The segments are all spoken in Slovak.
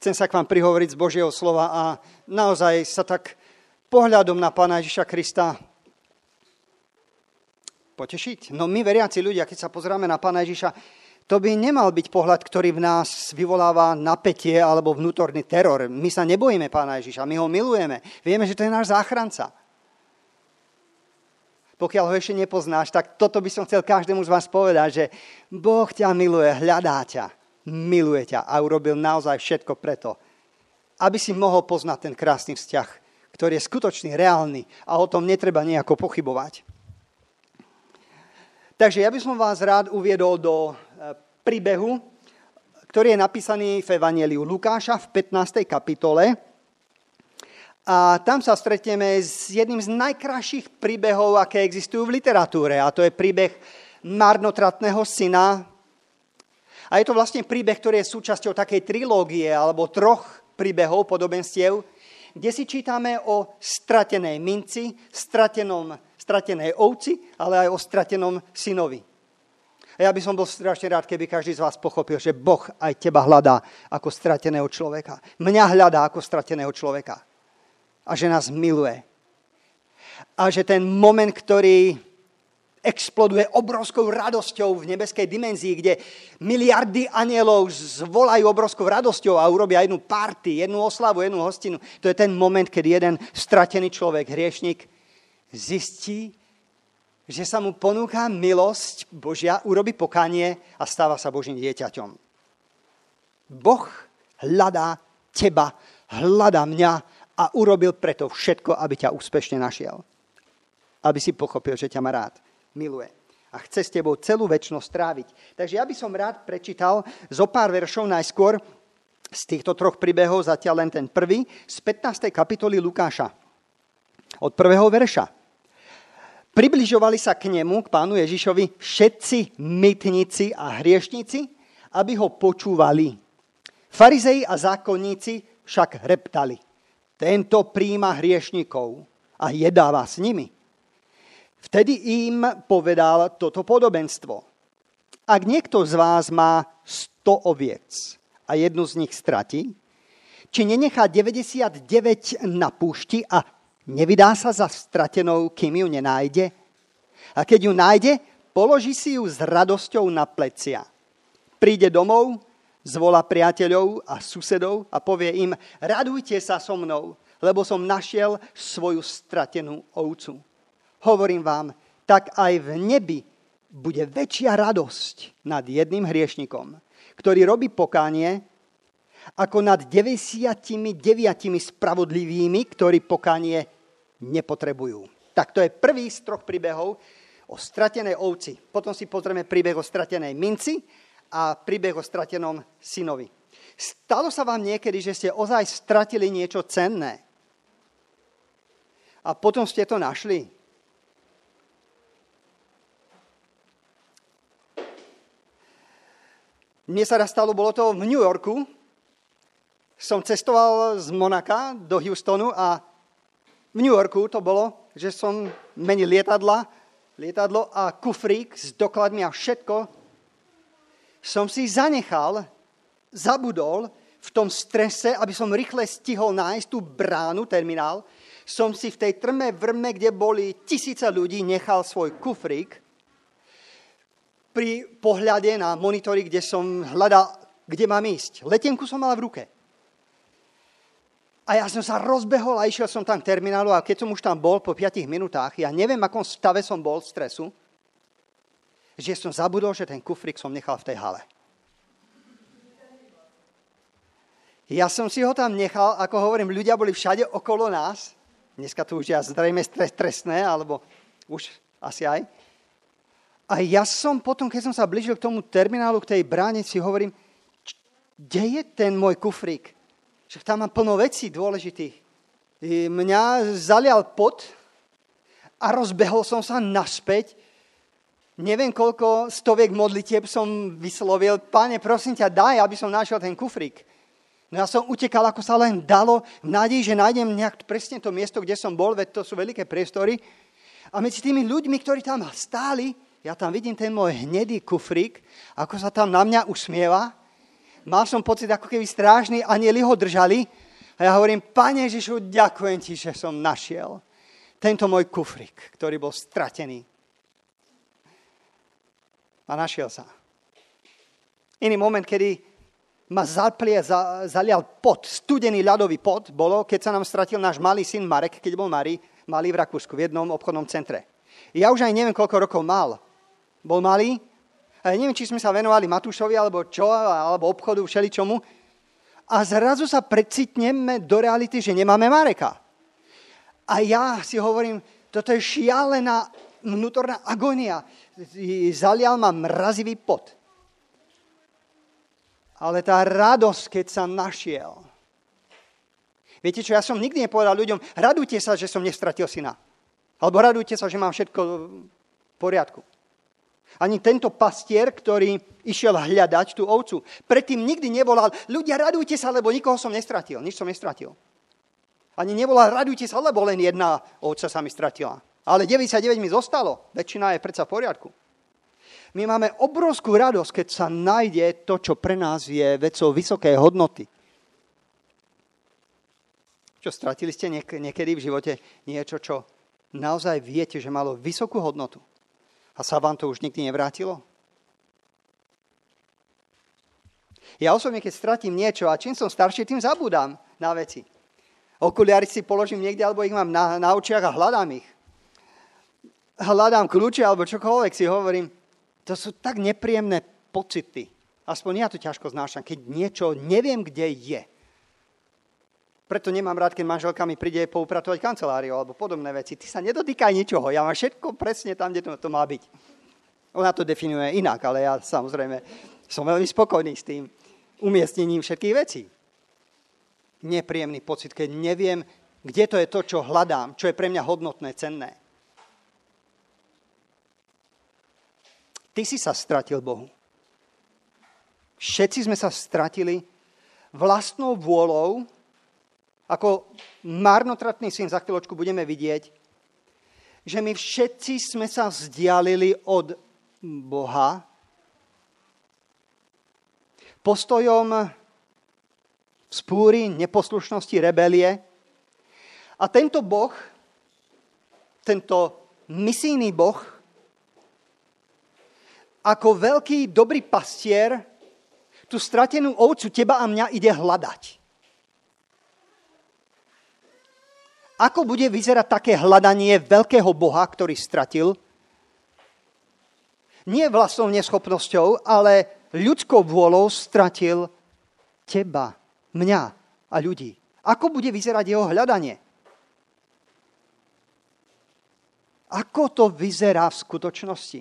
chcem sa k vám prihovoriť z Božieho slova a naozaj sa tak pohľadom na Pána Ježiša Krista potešiť. No my, veriaci ľudia, keď sa pozeráme na Pána Ježiša, to by nemal byť pohľad, ktorý v nás vyvoláva napätie alebo vnútorný teror. My sa nebojíme Pána Ježiša, my ho milujeme. Vieme, že to je náš záchranca. Pokiaľ ho ešte nepoznáš, tak toto by som chcel každému z vás povedať, že Boh ťa miluje, hľadá ťa, miluje ťa a urobil naozaj všetko preto, aby si mohol poznať ten krásny vzťah, ktorý je skutočný, reálny a o tom netreba nejako pochybovať. Takže ja by som vás rád uviedol do príbehu, ktorý je napísaný v Evanjeliu Lukáša v 15. kapitole. A tam sa stretneme s jedným z najkrajších príbehov, aké existujú v literatúre. A to je príbeh marnotratného syna. A je to vlastne príbeh, ktorý je súčasťou takej trilógie alebo troch príbehov, podobenstiev, kde si čítame o stratenej minci, stratenej ovci, ale aj o stratenom synovi. A ja by som bol strašne rád, keby každý z vás pochopil, že Boh aj teba hľadá ako strateného človeka. Mňa hľadá ako strateného človeka. A že nás miluje. A že ten moment, ktorý exploduje obrovskou radosťou v nebeskej dimenzii, kde miliardy anielov zvolajú obrovskou radosťou a urobia jednu party, jednu oslavu, jednu hostinu. To je ten moment, keď jeden stratený človek, hriešnik, zistí, že sa mu ponúka milosť Božia, urobí pokánie a stáva sa Božím dieťaťom. Boh hľadá teba, hľadá mňa a urobil preto všetko, aby ťa úspešne našiel. Aby si pochopil, že ťa má rád, miluje a chce s tebou celú večnosť tráviť. Takže ja by som rád prečítal zo pár veršov najskôr z týchto troch príbehov, zatiaľ len ten prvý, z 15. kapitoly Lukáša. Od prvého verša. Približovali sa k nemu, k Pánu Ježišovi, všetci mytníci a hriešnici, aby ho počúvali. Farizei a zákonníci však reptali. Tento prijíma hriešnikov a jedáva s nimi. Vtedy im povedal toto podobenstvo. Ak niekto z vás má 100 oviec a jednu z nich stratí, či nenechá 99 na púšti a nevydá sa za stratenou, kým ju nenájde? A keď ju nájde, položí si ju s radosťou na plecia. Príde domov, zvolá priateľov a susedov a povie im, radujte sa so mnou, lebo som našiel svoju stratenú ovcu. Hovorím vám, tak aj v nebi bude väčšia radosť nad jedným hriešnikom, ktorý robí pokánie, ako nad 99 spravodlivými, ktorí pokánie nepotrebujú. Tak to je prvý z troch príbehov o stratenej ovci. Potom si pozrieme príbeh o stratenej minci a príbeh o stratenom synovi. Stalo sa vám niekedy, že ste ozaj stratili niečo cenné a potom ste to našli? Mne sa raz stalo, bolo to v New Yorku. Som cestoval z Monaka do Houstonu a v New Yorku to bolo, že som menil lietadlo a kufrík s dokladmi a všetko som si zabudol v tom strese, aby som rýchle stihol nájsť tú bránu, terminál. Som si v tej trme vrme, kde boli tisíce ľudí, nechal svoj kufrík pri pohľade na monitory, kde som hľadal, kde mám ísť. Letenku som mal v ruke. A ja som sa rozbehol a išiel som tam k terminálu a keď som už tam bol po 5 minútach, ja neviem, akom stave som bol stresu, že som zabudol, že ten kufrík som nechal v tej hale. Ja som si ho tam nechal, ako hovorím, ľudia boli všade okolo nás. Dneska to už je zrejme trestné, alebo už asi aj. A ja som potom, keď som sa blížil k tomu terminálu, k tej bráne, si hovorím, kde je ten môj kufrík? Však tam mám plno vecí dôležitých. Mňa zalial pot a rozbehol som sa naspäť. Neviem, koľko stoviek modlitieb som vyslovil. Páne, prosím ťa, daj, aby som našiel ten kufrík. No ja som utekal, ako sa len dalo, v nádeji, že nájdem nejak presne to miesto, kde som bol, veď to sú veľké priestory. A medzi tými ľuďmi, ktorí tam stáli, ja tam vidím ten môj hnedý kufrík, ako sa tam na mňa usmieva. Mal som pocit, ako keby strážni anjeli ho držali. A ja hovorím, Pane Ježišu, ďakujem ti, že som našiel tento môj kufrik, ktorý bol stratený. A našiel sa. Iný moment, kedy ma zalial pot, studený ľadový pot, bolo, keď sa nám stratil náš malý syn Marek, keď bol malý v Rakúsku, v jednom obchodnom centre. Ja už aj neviem, koľko rokov mal. Bol malý. A ja neviem, či sme sa venovali Matúšovi, alebo čo, alebo obchodu, všeličomu. A zrazu sa precitneme do reality, že nemáme Mareka. A ja si hovorím, toto je šialená vnútorná agónia. Zalial ma mrazivý pot. Ale tá radosť, keď sa našiel. Viete čo, ja som nikdy nepovedal ľuďom, radujte sa, že som nestratil syna. Alebo radujte sa, že mám všetko v poriadku. Ani tento pastier, ktorý išiel hľadať tú ovcu, predtým nikdy nevolal, ľudia, radujte sa, lebo nikoho som nestratil. Nič som nestratil. Ani nevolal, radujte sa, lebo len jedna ovca sa mi stratila. Ale 99 mi zostalo. Väčšina je predsa v poriadku. My máme obrovskú radosť, keď sa nájde to, čo pre nás je vecou vysokej hodnoty. Čo stratili ste niekedy v živote niečo, čo naozaj viete, že malo vysokú hodnotu a sa vám to už nikdy nevrátilo? Ja osobne, keď stratím niečo a čím som starší, tým zabúdam na veci. Okuliare si položím niekde, alebo ich mám na očiach a hľadám ich. Hľadám kľúče alebo čokoľvek, si hovorím, to sú tak nepríjemné pocity. Aspoň ja to ťažko znášam, keď niečo neviem, kde je. Preto nemám rád, keď manželka mi príde poupratovať kanceláriu alebo podobné veci. Ty sa nedotýkaj ničoho, ja mám všetko presne tam, kde to má byť. Ona to definuje inak, ale ja samozrejme som veľmi spokojný s tým umiestnením všetkých vecí. Nepríjemný pocit, keď neviem, kde to je to, čo hľadám, čo je pre mňa hodnotné, cenné. Ty si sa stratil Bohu. Všetci sme sa stratili vlastnou vôľou, ako marnotratný syn, za chvíľočku budeme vidieť, že my všetci sme sa vzdialili od Boha postojom vzpúry, neposlušnosti, rebelie. A tento Boh, tento misijný Boh, ako veľký dobrý pastier, tú stratenú ovcu teba a mňa ide hľadať. Ako bude vyzerať také hľadanie veľkého Boha, ktorý stratil? Nie vlastnou neschopnosťou, ale ľudskou vôľou stratil teba, mňa a ľudí. Ako bude vyzerať jeho hľadanie? Ako to vyzerá v skutočnosti?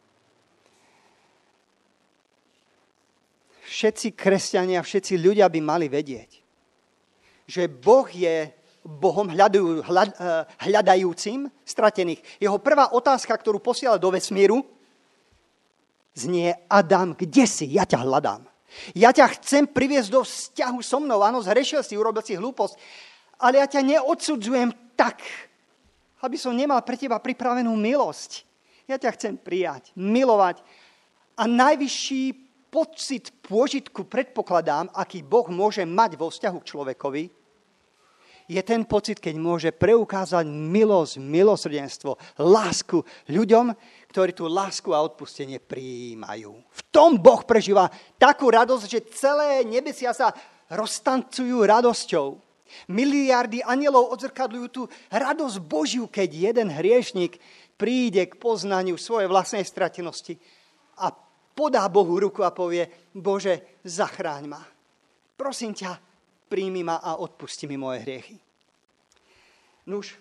Všetci kresťania, všetci ľudia by mali vedieť, že Boh je Bohom hľadajúcim stratených. Jeho prvá otázka, ktorú posiela do vesmíru, znie: Adam, kde si? Ja ťa hľadám. Ja ťa chcem priviesť do vzťahu so mnou. Áno, zhrešil si, urobil si hlúposť, ale ja ťa neodsudzujem tak, aby som nemal pre teba pripravenú milosť. Ja ťa chcem prijať, milovať. A najvyšší pocit pôžitku predpokladám, aký Boh môže mať vo vzťahu k človekovi, je ten pocit, keď môže preukázať milosť, milosrdenstvo, lásku ľuďom, ktorí tú lásku a odpustenie prijímajú. V tom Boh prežíva takú radosť, že celé nebesia sa roztancujú radosťou. Miliardy anielov odzrkadľujú tú radosť Božiu, keď jeden hriešnik príde k poznaniu svojej vlastnej stratenosti a podá Bohu ruku a povie: Bože, zachráň ma. Prosím ťa, príjmi ma a odpusti mi moje hriechy. Nuž,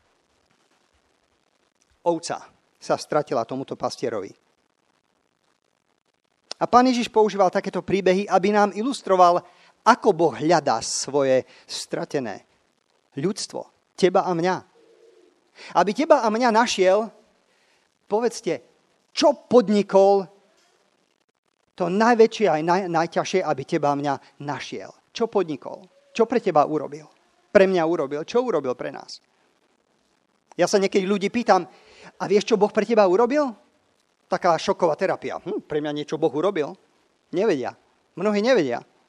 ovca sa stratila tomuto pastierovi. A Pán Ježiš používal takéto príbehy, aby nám ilustroval, ako Boh hľadá svoje stratené ľudstvo, teba a mňa. Aby teba a mňa našiel, povedzte, čo podnikol to najväčšie aj najťažšie, aby teba a mňa našiel. Čo podnikol? Čo pre teba urobil? Pre mňa urobil? Čo urobil pre nás? Ja sa niekedy ľudí pýtam: a vieš, čo Boh pre teba urobil? Taká šoková terapia. Pre mňa niečo Boh urobil? Nevedia. Mnohí nevedia.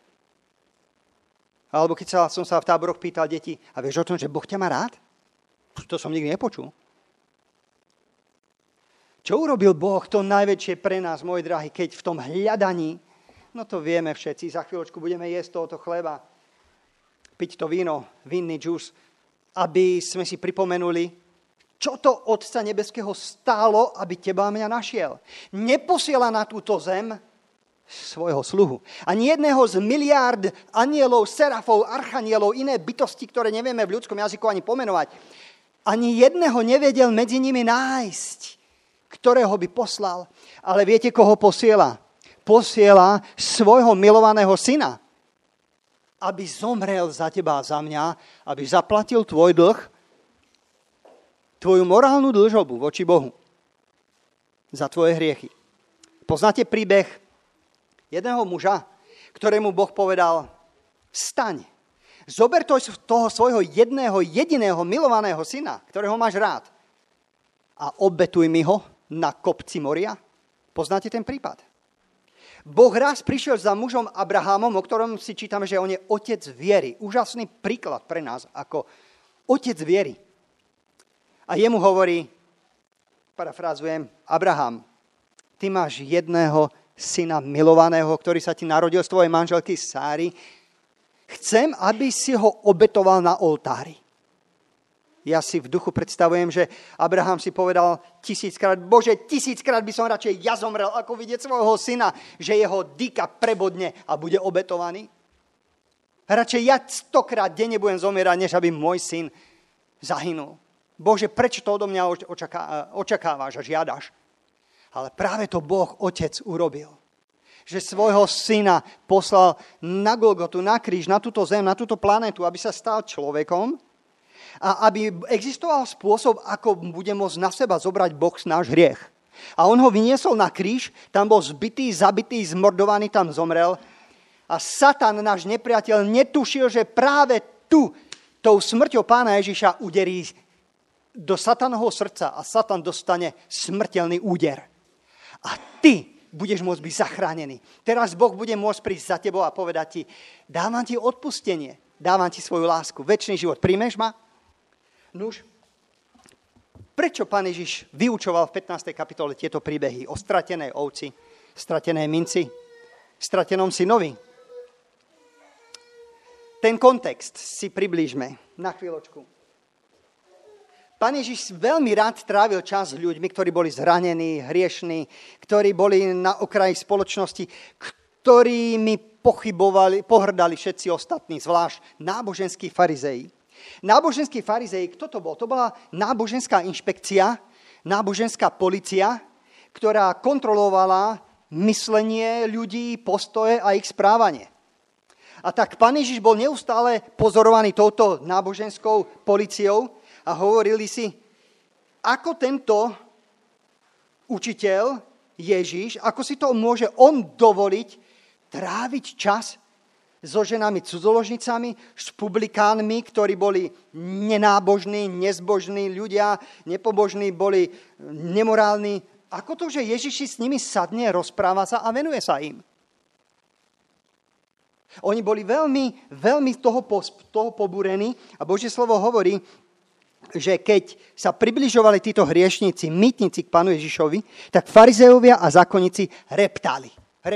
Alebo keď som sa v táboroch pýtal deti, a vieš o tom, že Boh ťa má rád? To som nikdy nepočul. Čo urobil Boh to najväčšie pre nás, môj drahý, keď v tom hľadaní, no to vieme všetci, za chvíľočku budeme jesť tohoto chleba, piť to víno, vinný džús, aby sme si pripomenuli, čo to Otca nebeského stálo, aby teba a mňa našiel. Neposiela na túto zem svojho sluhu. Ani jedného z miliárd anielov, serafov, archanielov, iné bytosti, ktoré nevieme v ľudskom jazyku ani pomenovať. Ani jedného nevedel medzi nimi nájsť, ktorého by poslal. Ale viete, koho posiela? Posiela svojho milovaného syna, aby zomrel za teba a za mňa, aby zaplatil tvoj dlh, tvoju morálnu dlžobu voči Bohu za tvoje hriechy. Poznáte príbeh jedného muža, ktorému Boh povedal, vstaň, zober toho svojho jediného milovaného syna, ktorého máš rád, a obetuj mi ho na kopci Moria. Poznáte ten prípad? Boh raz prišiel za mužom Abrahamom, o ktorom si čítame, že on je otec viery. Úžasný príklad pre nás ako otec viery. A jemu hovorí, parafrázujem, Abraham, ty máš jedného syna milovaného, ktorý sa ti narodil z tvojej manželky Sáry. Chcem, aby si ho obetoval na oltári. Ja si v duchu predstavujem, že Abraham si povedal 1000-krát, Bože, 1000-krát by som radšej ja zomrel, ako vidieť svojho syna, že jeho dýka prebodne a bude obetovaný. Radšej ja 100-krát denne budem zomierať, než aby môj syn zahynul. Bože, prečo to odo mňa očakávaš a žiadaš? Ale práve to Boh Otec urobil. Že svojho syna poslal na Golgotu, na kríž, na túto zem, na túto planetu, aby sa stal človekom a aby existoval spôsob, ako bude môcť na seba zobrať Boh náš hriech. A on ho vyniesol na kríž, tam bol zbitý, zabitý, zmordovaný, tam zomrel. A Satan, náš nepriateľ, netušil, že práve tou smrťou Pána Ježiša uderí do Satanovho srdca a Satan dostane smrteľný úder. A ty budeš môcť byť zachránený. Teraz Boh bude môcť prísť za tebou a povedať ti, dávam ti odpustenie, dávam ti svoju lásku, večný život. Príjmeš ma? Nuž, prečo Pán Ježiš vyučoval v 15. kapitole tieto príbehy o stratenej ovci, stratenej minci, stratenom synovi? Ten kontext si priblížme na chvíľočku. Pán Ježiš veľmi rád trávil čas s ľuďmi, ktorí boli zranení, hriešní, ktorí boli na okraji spoločnosti, ktorými pohrdali všetci ostatní, zvlášť náboženskí farizeji. Náboženskí farizeji, kto to bol? To bola náboženská inšpekcia, náboženská polícia, ktorá kontrolovala myslenie ľudí, postoje a ich správanie. A tak Pán Ježiš bol neustále pozorovaný touto náboženskou políciou a hovorili si, ako tento učiteľ Ježiš, ako si to môže on dovoliť tráviť čas so ženami cudzoložnicami, s publikánmi, ktorí boli nenábožní, nezbožní ľudia, nepobožní, boli nemorálni. Ako to, že Ježiš si s nimi sadne, rozpráva sa a venuje sa im? Oni boli veľmi, veľmi toho pobúrení a Božie slovo hovorí, že keď sa približovali títo hriešnici, mýtnici k Pánu Ježišovi, tak farizejovia a zákonníci reptali.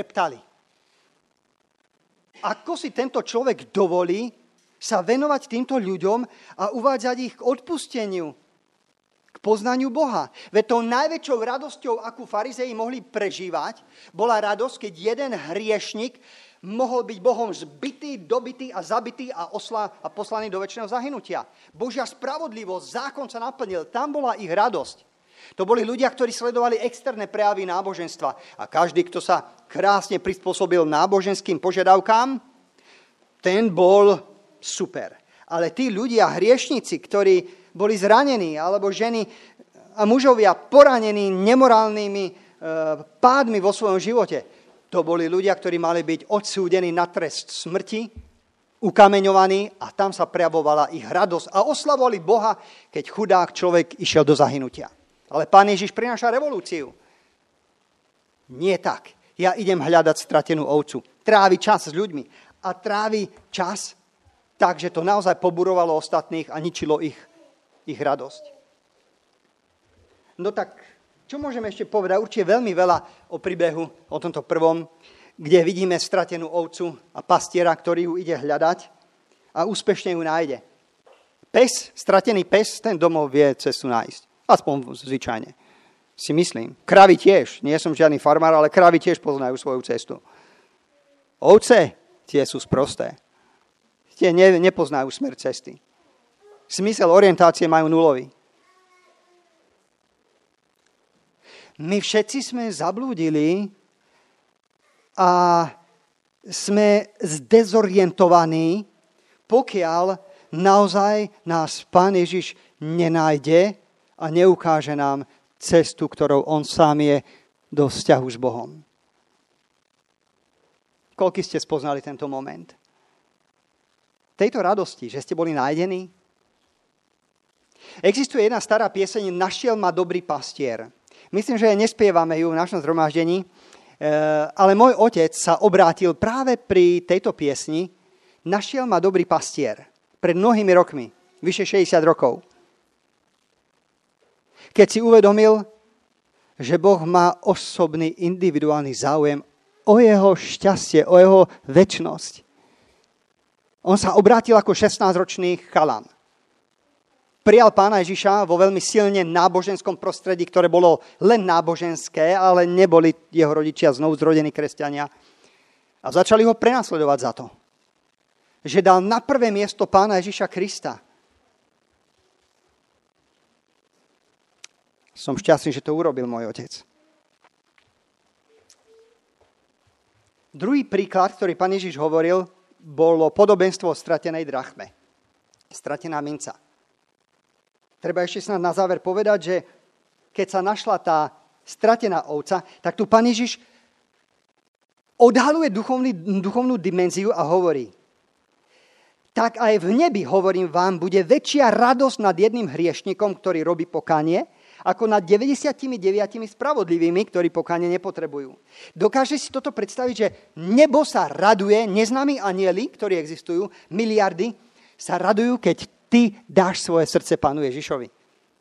Ako si tento človek dovolí sa venovať týmto ľuďom a uvádzať ich k odpusteniu, k poznaniu Boha? Veď tou najväčšou radosťou, akú farizeji mohli prežívať, bola radosť, keď jeden hriešnik mohol byť Bohom zbitý, dobitý a zabitý a poslaný do večného zahynutia. Božia spravodlivosť, zákon sa naplnil, tam bola ich radosť. To boli ľudia, ktorí sledovali externé prejavy náboženstva. A každý, kto sa krásne prispôsobil náboženským požiadavkám, ten bol super. Ale tí ľudia, hriešnici, ktorí boli zranení, alebo ženy a mužovia poranení nemorálnymi pádmi vo svojom živote, to boli ľudia, ktorí mali byť odsúdení na trest smrti, ukameňovaní a tam sa prejavovala ich radosť a oslavovali Boha, keď chudák človek išiel do zahynutia. Ale Pán Ježiš prináša revolúciu. Nie tak. Ja idem hľadať stratenú ovcu. Trávi čas s ľuďmi a trávi čas tak, že to naozaj poburovalo ostatných a ničilo ich radosť. No tak, čo môžeme ešte povedať? Určite veľmi veľa o príbehu, o tomto prvom, kde vidíme stratenú ovcu a pastiera, ktorý ju ide hľadať a úspešne ju nájde. Stratený pes, ten domov vie cestu nájsť. Aspoň zvyčajne. Si myslím. Kravy tiež. Nie som žiadny farmár, ale kravy tiež poznajú svoju cestu. Ovce, tie sú sprosté. Tie nepoznajú smer cesty. Smysel orientácie majú nulový. My všetci sme zablúdili a sme zdezorientovaní, pokiaľ naozaj nás Pán Ježiš nenájde a neukáže nám cestu, ktorou on sám je do vzťahu s Bohom. Koľko ste spoznali tento moment? Tejto radosti, že ste boli nájdení? Existuje jedna stará pieseň Našiel ma dobrý pastier. Myslím, že nespievame ju v našom zhromaždení, ale môj otec sa obrátil práve pri tejto piesni Našiel ma dobrý pastier pred mnohými rokmi, vyše 60 rokov. Keď si uvedomil, že Boh má osobný, individuálny záujem o jeho šťastie, o jeho večnosť. On sa obrátil ako 16-ročný chalan. Prijal Pána Ježiša vo veľmi silne náboženskom prostredí, ktoré bolo len náboženské, ale neboli jeho rodičia znovu zrodení kresťania. A začali ho prenasledovať za to, že dal na prvé miesto Pána Ježiša Krista. Som šťastný, že to urobil môj otec. Druhý príklad, ktorý Pán Ježiš hovoril, bolo podobenstvo o stratenej drachme. Stratená minca. Treba ešte snad na záver povedať, že keď sa našla tá stratená ovca, tak tu Pán Ježiš odhaluje duchovnú dimenziu a hovorí: tak aj v nebi, hovorím vám, bude väčšia radosť nad jedným hriešnikom, ktorý robí pokánie, ako nad 99 spravodlivými, ktorí pokánie nepotrebujú. Dokáže si toto predstaviť, že nebo sa raduje, neznámi anjeli, ktorí existujú, miliardy, sa radujú, keď ty dáš svoje srdce Pánu Ježišovi.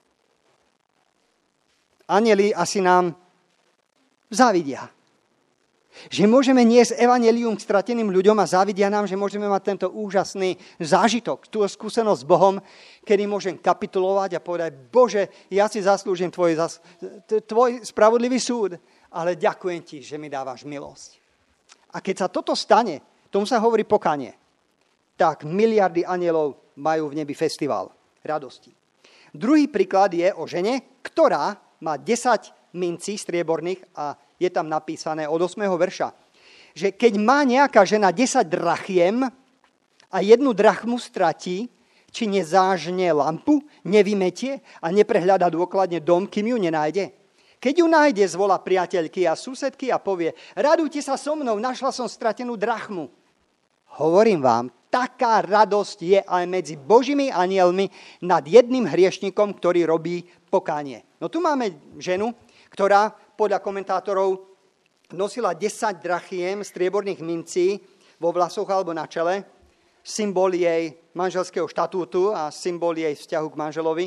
Anjeli asi nám závidia. Že môžeme niesť evanjelium k strateným ľuďom a závidia nám, že môžeme mať tento úžasný zážitok, tú skúsenosť s Bohom, kedy môžem kapitulovať a povedať: Bože, ja si zaslúžim tvoj spravodlivý súd, ale ďakujem ti, že mi dávaš milosť. A keď sa toto stane, tomu sa hovorí pokánie, tak miliardy anjelov majú v nebi festival radosti. Druhý príklad je o žene, ktorá má 10 mincí strieborných a je tam napísané od 8. verša, že keď má nejaká žena 10 drachiem a 1 drachmu stratí, či nezážne lampu, nevymetie a neprehľada dôkladne dom, kým ju nenájde. Keď ju nájde, zvolá priateľky a susedky a povie: radujte sa so mnou, našla som stratenú drachmu. Hovorím vám, taká radosť je aj medzi Božími anielmi nad jedným hriešnikom, ktorý robí pokánie. No tu máme ženu, ktorá podľa komentátorov nosila 10 drachiem strieborných mincí vo vlasoch alebo na čele, symbol jej manželského štatútu a symbol jej vzťahu k manželovi.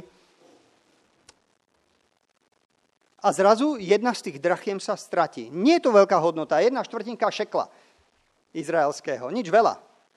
A zrazu jedna z tých drachiem sa stratí. Nie je to veľká hodnota, 1/4 šekla izraelského, nič veľa.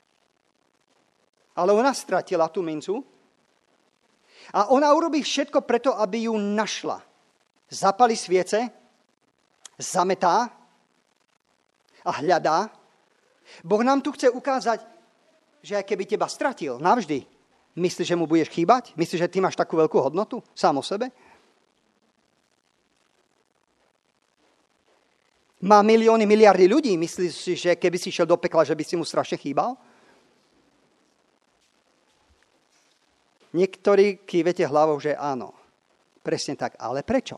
Ale ona stratila tú mincu a ona urobí všetko preto, aby ju našla. Zapali sviece, zametá a hľadá. Boh nám tu chce ukázať, že aj keby teba stratil navždy, myslíš, že mu budeš chýbať? Myslíš, že ty máš takú veľkú hodnotu sám o sebe? Má milióny, miliardy ľudí. Myslíš si, že keby si šiel do pekla, že by si mu strašne chýbal? Niektorí kývete hlavou, že áno. Presne tak. Ale prečo?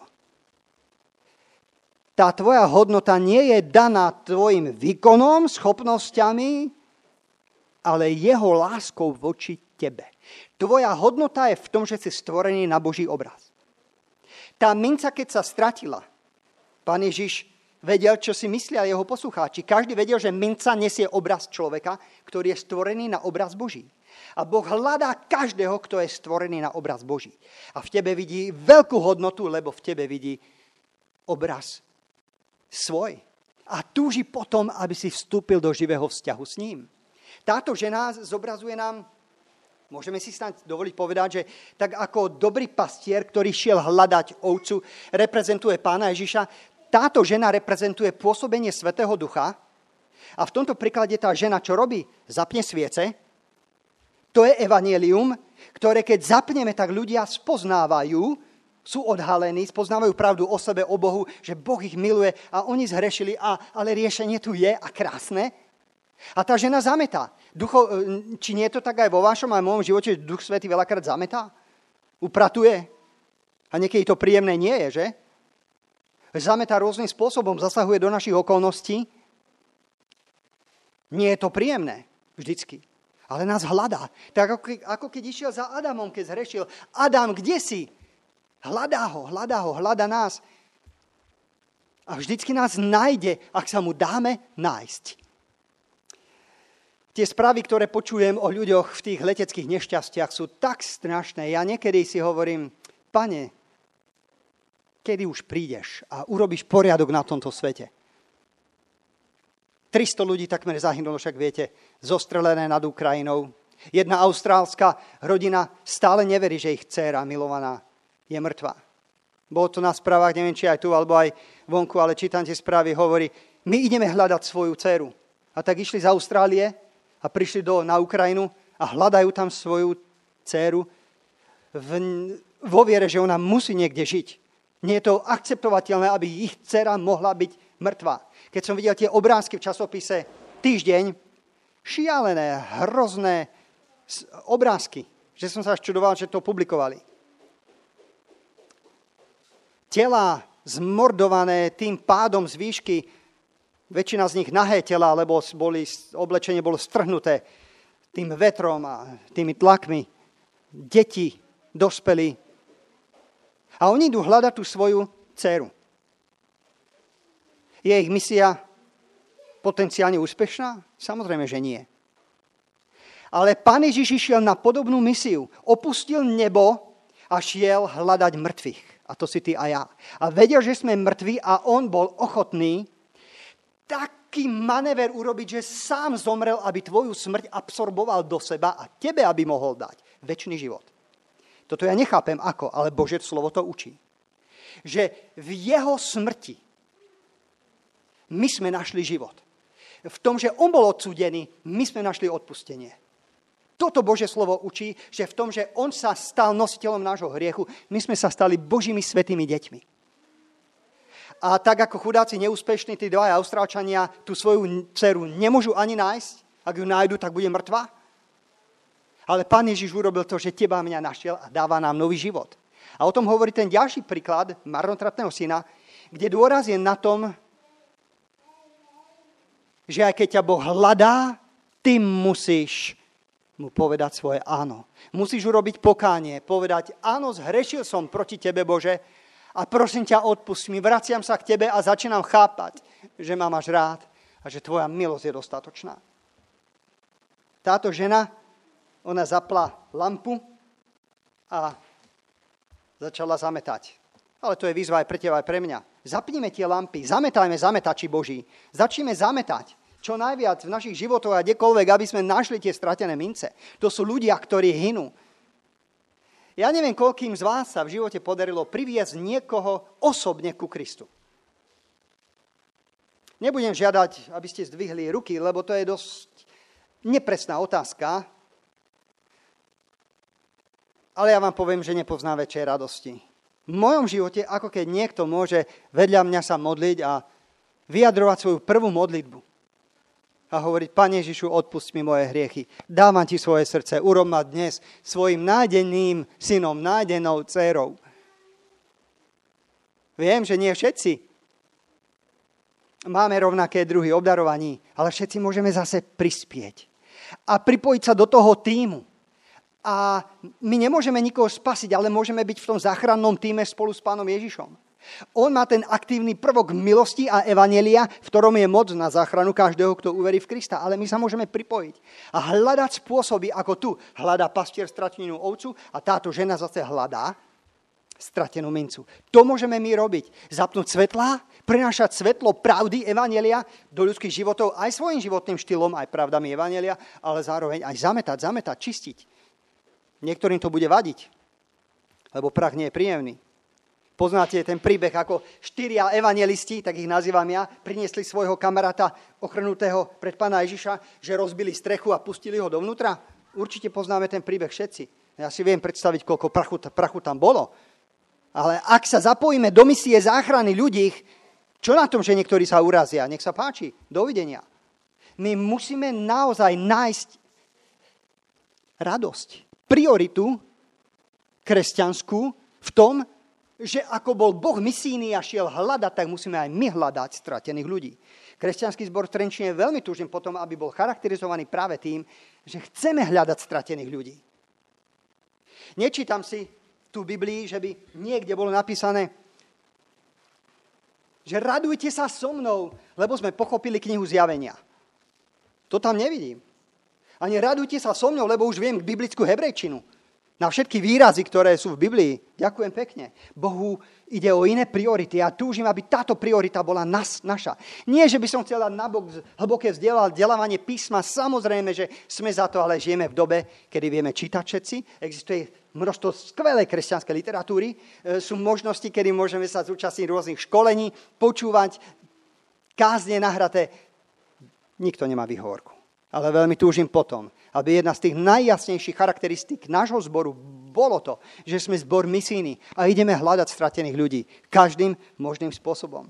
Tá tvoja hodnota nie je daná tvojim výkonom, schopnosťami, ale jeho láskou voči tebe. Tvoja hodnota je v tom, že si stvorený na Boží obraz. Tá minca, keď sa stratila, Pán Ježiš vedel, čo si myslia jeho poslucháči. Každý vedel, že minca nesie obraz človeka, ktorý je stvorený na obraz Boží. A Boh hľadá každého, kto je stvorený na obraz Boží. A v tebe vidí veľkú hodnotu, lebo v tebe vidí obraz svoj. A túži potom, aby si vstúpil do živého vzťahu s ním. Táto žena zobrazuje nám, môžeme si snáď dovoliť povedať, že tak ako dobrý pastier, ktorý šiel hľadať ovcu, reprezentuje Pána Ježiša, táto žena reprezentuje pôsobenie Svätého Ducha. A v tomto príklade tá žena čo robí? Zapne sviece. To je evanjelium, ktoré keď zapneme, tak ľudia spoznávajú, sú odhalení, spoznávajú pravdu o sebe, o Bohu, že Boh ich miluje a oni zhrešili, ale riešenie tu je a krásne. A tá žena zametá. Či nie je to tak aj vo vašom aj v môjom živote, že Duch Svätý veľakrát zametá? Upratuje? A niekedy to príjemné nie je, že? Zametá rôznym spôsobom, zasahuje do našich okolností. Nie je to príjemné vždycky. Ale nás hľadá. Tak ako keď išiel za Adamom, keď zhrešil. Adam, kde si? Hľadá ho, hľadá nás. A vždycky nás nájde, ak sa mu dáme nájsť. Tie správy, ktoré počujem o ľuďoch v tých leteckých nešťastiach, sú tak strašné. Ja niekedy si hovorím, Pane, kedy už prídeš a urobíš poriadok na tomto svete? 300 ľudí takmer zahynulo, však viete, zostrelené nad Ukrajinou. Jedna austrálska rodina stále neverí, že ich dcéra milovaná je mŕtva. Bolo to na správach, neviem, či aj tu, alebo aj vonku, ale čítam tie správy, hovorí, my ideme hľadať svoju dcéru. A tak išli z Austrálie a prišli na Ukrajinu a hľadajú tam svoju dcéru vo viere, že ona musí niekde žiť. Nie je to akceptovateľné, aby ich dcéra mohla byť mŕtva. Keď som videl tie obrázky v časopise Týždeň, šialené, hrozné obrázky, že som sa až čudoval, že to publikovali. Tela zmordované tým pádom z výšky, väčšina z nich nahé tela, lebo oblečenie bolo strhnuté tým vetrom a tými tlakmi. Deti, dospelí. A oni idú hľadať tú svoju dceru. Je ich misia potenciálne úspešná? Samozrejme, že nie. Ale Pán Ježiš išiel na podobnú misiu. Opustil nebo a šiel hľadať mŕtvych. A to si ty a ja. A vedel, že sme mŕtvi a on bol ochotný taký manéver urobiť, že sám zomrel, aby tvoju smrť absorboval do seba a tebe, aby mohol dať večný život. Toto ja nechápem ako, ale Božie slovo to učí. Že v jeho smrti my sme našli život. V tom, že on bol odsúdený, my sme našli odpustenie. Toto Božie slovo učí, že v tom, že on sa stal nositeľom nášho hriechu, my sme sa stali Božími svätými deťmi. A tak ako chudáci neúspešní, tí dvaja Austrálčania tú svoju dceru nemôžu ani nájsť, ak ju nájdu, tak bude mŕtva. Ale Pán Ježiš urobil to, že teba a mňa našiel a dáva nám nový život. A o tom hovorí ten ďalší príklad marnotratného syna, kde dôraz je na tom, že aj keď ťa Boh hľadá, ty musíš mu povedať svoje áno. Musíš urobiť pokánie, povedať áno, zhrešil som proti tebe, Bože, a prosím ťa, odpusť mi, vraciam sa k tebe a začínam chápať, že ma máš rád a že tvoja milosť je dostatočná. Táto žena, ona zapla lampu a začala zametať. Ale to je výzva aj pre teba, aj pre mňa. Zapnime tie lampy, zametajme zametači Boží. Začneme zametať čo najviac v našich životoch a kdekoľvek, aby sme našli tie stratené mince. To sú ľudia, ktorí hynú. Ja neviem, koľkým z vás sa v živote podarilo priviesť niekoho osobne ku Kristu. Nebudem žiadať, aby ste zdvihli ruky, lebo to je dosť nepresná otázka. Ale ja vám poviem, že nepoznám väčšej radosti. V mojom živote, ako keď niekto môže vedľa mňa sa modliť a vyjadrovať svoju prvú modlitbu. A hovoriť, Pane Ježišu, odpusť mi moje hriechy. Dávam ti svoje srdce, urob ma dnes svojim nájdeným synom, nájdenou dcérou. Viem, že nie všetci máme rovnaké druhy obdarovaní, ale všetci môžeme zase prispieť a pripojiť sa do toho tímu. A my nemôžeme nikoho spasiť, ale môžeme byť v tom záchrannom tíme spolu s Pánom Ježišom. On má ten aktívny prvok milosti a evanjelia, v ktorom je moc na záchranu každého, kto uverí v Krista. Ale my sa môžeme pripojiť a hľadať spôsoby, ako tu hľadá pastier stratenú ovcu a táto žena zase hľadá stratenú mincu. To môžeme my robiť. Zapnúť svetlá, prinášať svetlo pravdy evanjelia do ľudských životov aj svojím životným štýlom, aj pravdami evanjelia, ale zároveň aj zametať, čistiť. Niektorým to bude vadiť, lebo prach nie je príjemný. Poznáte ten príbeh, ako 4 evanjelisti, tak ich nazývam ja, priniesli svojho kamaráta ochrnutého pred pána Ježiša, že rozbili strechu a pustili ho dovnútra? Určite poznáme ten príbeh všetci. Ja si viem predstaviť, koľko prachu tam bolo. Ale ak sa zapojíme do misie záchrany ľudí, čo na tom, že niektorí sa urazia? Nech sa páči. Dovidenia. My musíme naozaj nájsť radosť, prioritu kresťanskú v tom, že ako bol Boh misijný a šiel hľadať, tak musíme aj my hľadať stratených ľudí. Kresťanský zbor v Trenčine je veľmi túžim potom, aby bol charakterizovaný práve tým, že chceme hľadať stratených ľudí. Nečítam si tu v Biblii, že by niekde bolo napísané, že radujte sa so mnou, lebo sme pochopili knihu Zjavenia. To tam nevidím. Ani radujte sa so mnou, lebo už viem biblickú hebrejčinu. Na všetky výrazy, ktoré sú v Biblii. Ďakujem pekne. Bohu ide o iné priority. Ja túžim, aby táto priorita bola naša. Nie, že by som chcel dať nabok hlboké vzdelávanie písma. Samozrejme, že sme za to, ale žijeme v dobe, kedy vieme čítať všetci. Existuje množstvo skvelej kresťanskej literatúry. Sú možnosti, kedy môžeme sa zúčastniť rôznych školení, počúvať kázne nahraté. Nikto nemá výhovorku. Ale veľmi túžim potom, aby jedna z tých najjasnejších charakteristík nášho zboru bolo to, že sme zbor misijný a ideme hľadať stratených ľudí každým možným spôsobom.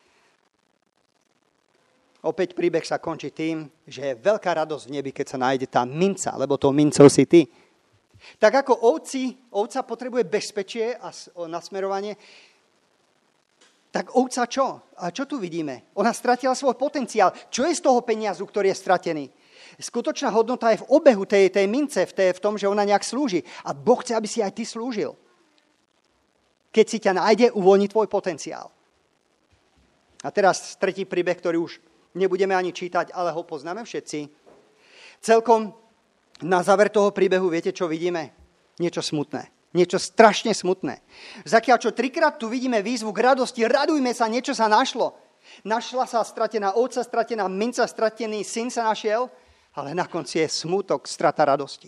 Opäť príbeh sa končí tým, že je veľká radosť v nebi, keď sa nájde tá minca, lebo tou mincou si ty. Tak ako ovca potrebuje bezpečie a nasmerovanie, tak ovca čo? A čo tu vidíme? Ona stratila svoj potenciál. Čo je z toho peniazu, ktorý je stratený? Skutočná hodnota je v obehu tej mince, v tom, že ona nejak slúži. A Boh chce, aby si aj ty slúžil. Keď si ťa nájde, uvoľní tvoj potenciál. A teraz tretí príbeh, ktorý už nebudeme ani čítať, ale ho poznáme všetci. Celkom na záver toho príbehu, viete, čo vidíme? Niečo smutné. Niečo strašne smutné. Zakiaľ čo 3-krát tu vidíme výzvu k radosti, radujme sa, niečo sa našlo. Našla sa stratená ovca, stratená minca, stratený syn sa našiel, ale na konci je smútok, strata radosti.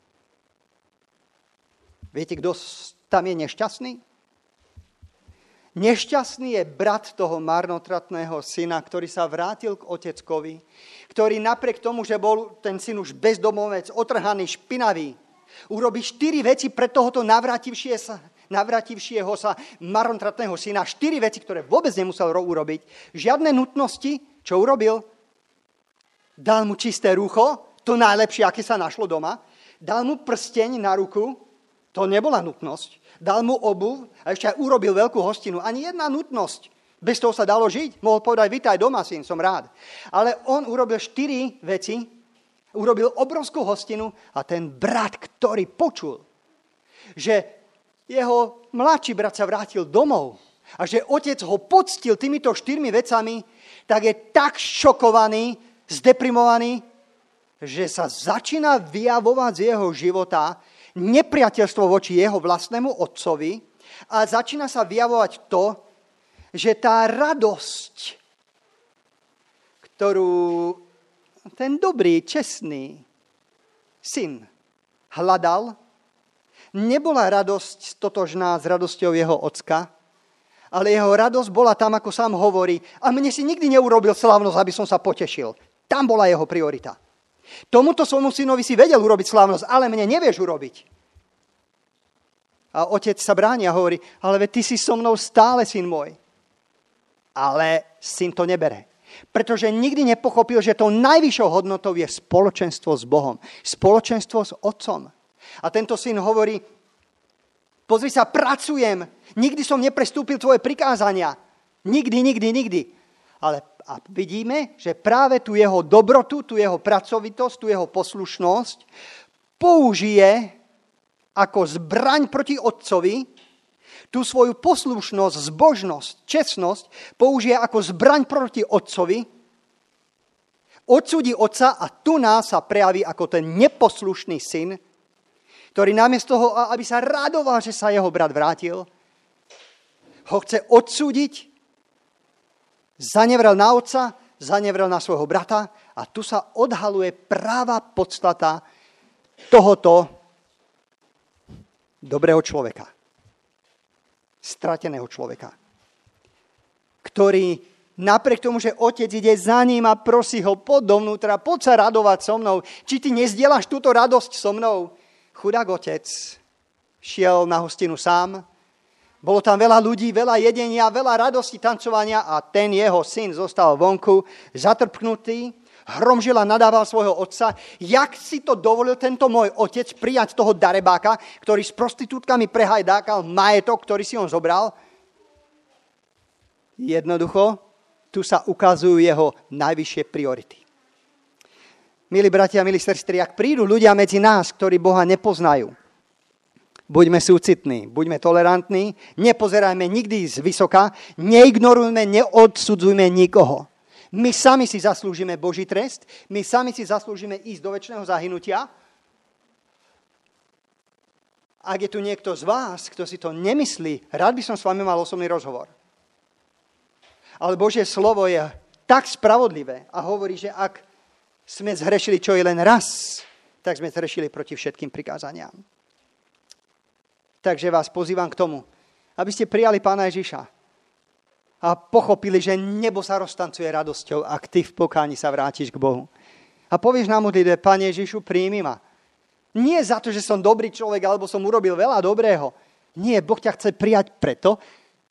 Viete, kto tam je nešťastný? Nešťastný je brat toho marnotratného syna, ktorý sa vrátil k oteckovi, ktorý napriek tomu, že bol ten syn už bezdomovec, otrhaný, špinavý, urobí 4 veci pre tohoto navrátivšieho sa marnotratného syna. 4 veci, ktoré vôbec nemusel urobiť. Žiadne nutnosti, čo urobil? Dal mu čisté rúcho, to najlepšie, aké sa našlo doma. Dal mu prsteň na ruku, to nebola nutnosť. Dal mu obuv a ešte aj urobil veľkú hostinu. Ani jedna nutnosť. Bez toho sa dalo žiť. Mohol povedať, vitaj doma, syn, som rád. Ale on urobil 4 veci, urobil obrovskú hostinu a ten brat, ktorý počul, že jeho mladší brat sa vrátil domov a že otec ho poctil týmito 4 vecami, tak je tak šokovaný, zdeprimovaný, že sa začína vyjavovať z jeho života nepriateľstvo voči jeho vlastnému otcovi a začína sa vyjavovať to, že tá radosť, ktorú ten dobrý, čestný syn hľadal, nebola radosť totožná s radosťou jeho ocka, ale jeho radosť bola tam, ako sám hovorí, a mne si nikdy neurobil slávnosť, aby som sa potešil. Tam bola jeho priorita. Tomuto svojmu synovi si vedel urobiť slávnosť, ale mne nevieš urobiť. A otec sa bráni a hovorí, ale veď ty si so mnou stále, syn môj. Ale syn to nebere. Pretože nikdy nepochopil, že tou najvyššou hodnotou je spoločenstvo s Bohom. Spoločenstvo s otcom. A tento syn hovorí, pozri sa, pracujem. Nikdy som neprestúpil tvoje prikázania. Nikdy. Ale a vidíme, že práve tu jeho dobrotu, tu jeho pracovitosť, tu jeho poslušnosť použije ako zbraň proti otcovi, Tú svoju poslušnosť, zbožnosť, čestnosť použije ako zbraň proti otcovi, odsúdi otca a tu nás sa prejaví ako ten neposlušný syn, ktorý namiesto toho, aby sa radoval, že sa jeho brat vrátil, ho chce odsúdiť, zanevrel na otca, zanevrel na svojho brata a tu sa odhaluje práva podstata tohoto dobrého človeka. Strateného človeka. Ktorý napriek tomu, že otec ide za ním a prosí ho, poď dovnútra, poď sa radovať so mnou. Či ty nezdieľaš túto radosť so mnou? Chudák otec šiel na hostinu sám. Bolo tam veľa ľudí, veľa jedenia, veľa radosti, tancovania a ten jeho syn zostal vonku, zatrpknutý, hromžil a nadával svojho otca. Jak si to dovolil tento môj otec prijať toho darebáka, ktorý s prostitútkami prehajdákal majetok, ktorý si on zobral? Jednoducho, tu sa ukazujú jeho najvyššie priority. Milí bratia, milí sestry, ak prídu ľudia medzi nás, ktorí Boha nepoznajú, buďme súcitní, buďme tolerantní, nepozerajme nikdy zvysoka, neignorujme, neodsudzujme nikoho. My sami si zaslúžime Boží trest, my sami si zaslúžime ísť do večného zahynutia. Ak je tu niekto z vás, kto si to nemyslí, rád by som s vami mal osobný rozhovor. Ale Božie slovo je tak spravodlivé a hovorí, že ak sme zhrešili čo je len raz, tak sme zhrešili proti všetkým prikázaniam. Takže vás pozývam k tomu, aby ste prijali Pána Ježiša a pochopili, že nebo sa roztancuje radosťou, ak ty v pokáni sa vrátiš k Bohu. A povieš na modlitbe, Pane Ježišu, príjmi ma. Nie za to, že som dobrý človek, alebo som urobil veľa dobrého. Nie, Boh ťa chce prijať preto,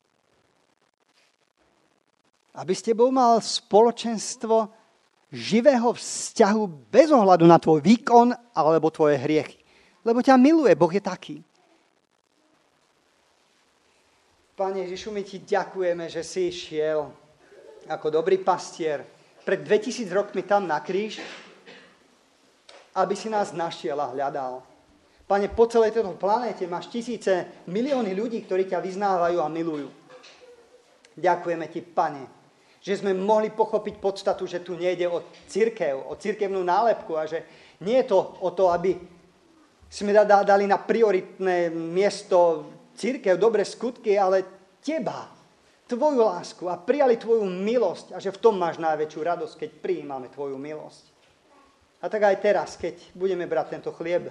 aby s tebou mal spoločenstvo živého vzťahu bez ohľadu na tvoj výkon alebo tvoje hriechy. Lebo ťa miluje, Boh je taký. Pane Ježišu, my ti ďakujeme, že si šiel ako dobrý pastier pred 2000 rokmi tam na kríž, aby si nás našiel a hľadal. Pane, po celej tejto planéte máš tisíce, milióny ľudí, ktorí ťa vyznávajú a milujú. Ďakujeme ti, Pane, že sme mohli pochopiť podstatu, že tu nejde o cirkev, o cirkevnú nálepku a že nie je to o to, aby sme dali na prioritné miesto cirkev, dobré skutky, ale teba, tvoju lásku a prijali tvoju milosť a že v tom máš najväčšiu radosť, keď prijímame tvoju milosť. A tak aj teraz, keď budeme brať tento chlieb,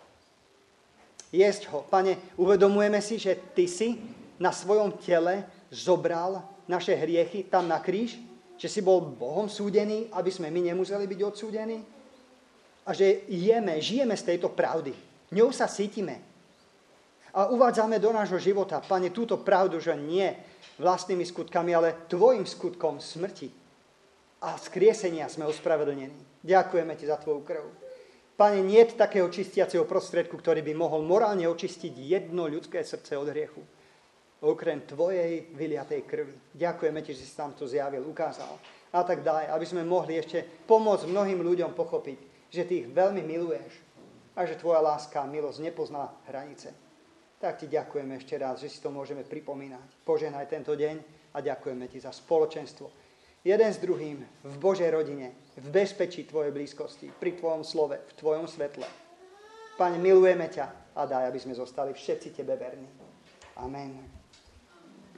jesť ho. Pane, uvedomujeme si, že ty si na svojom tele zobral naše hriechy tam na kríž, že si bol Bohom súdený, aby sme my nemuseli byť odsúdení a že žijeme z tejto pravdy. Ňou sa cítime. A uvádzame do nášho života, Pane, túto pravdu, že nie vlastnými skutkami, ale tvojim skutkom smrti a skriesenia sme ospravedlnení. Ďakujeme ti za tvoju krv. Pane, nie je takého čistiaceho prostredku, ktorý by mohol morálne očistiť jedno ľudské srdce od hriechu. Okrem tvojej vyliatej krvi. Ďakujeme ti, že si tam to zjavil, ukázal. A tak ďalej, aby sme mohli ešte pomôcť mnohým ľuďom pochopiť, že ty ich veľmi miluješ a že tvoja láska a milosť nepozná hranice. Tak ti ďakujeme ešte raz, že si to môžeme pripomínať. Požehnaj tento deň a ďakujeme ti za spoločenstvo. Jeden s druhým v Božej rodine, v bezpečí tvojej blízkosti, pri tvojom slove, v tvojom svetle. Pane, milujeme ťa a daj, aby sme zostali všetci tebe verní. Amen.